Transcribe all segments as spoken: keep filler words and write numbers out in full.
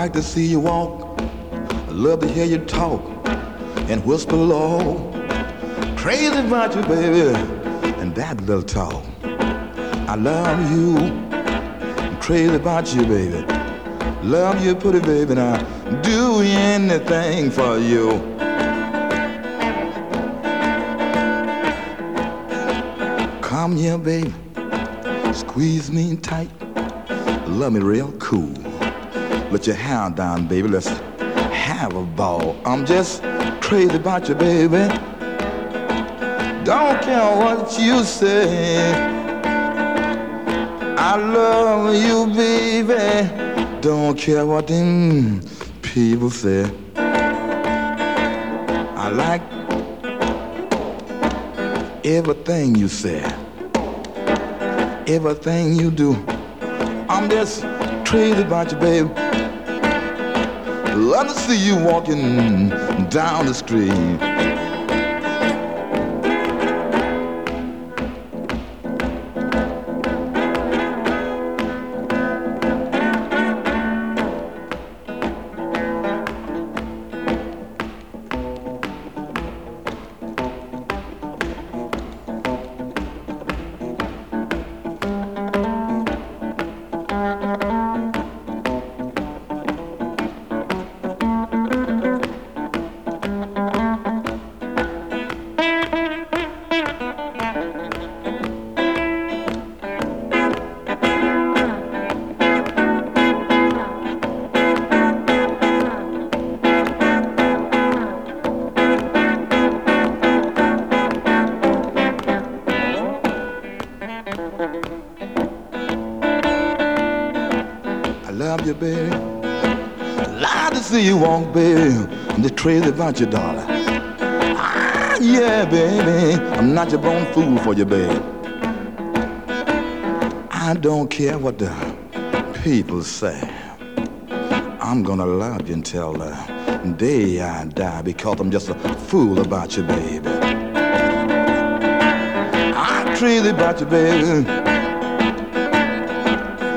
like to see you walk, I love to hear you talk and whisper low. Crazy about you, baby, and that little talk. I love you, I'm crazy about you, baby. Love you, pretty baby, and I'll do anything for you. Come here, baby, squeeze me tight, love me real cool. Let your hair down, baby, let's have a ball. I'm just crazy about you, baby. Don't care what you say. I love you, baby. Don't care what them people say. I like everything you say, everything you do. I'm just crazy about you, baby. Love to see you walking down the street. Love you, baby. Glad to see you walk, baby. I'm just crazy about you, darling. Ah, yeah, baby. I'm not your born fool for you, baby. I don't care what the people say. I'm gonna love you until the day I die, because I'm just a fool about you, baby. I'm crazy about you, baby.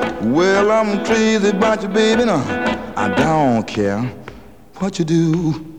Well, I'm crazy about you, baby. No, I don't care what you do.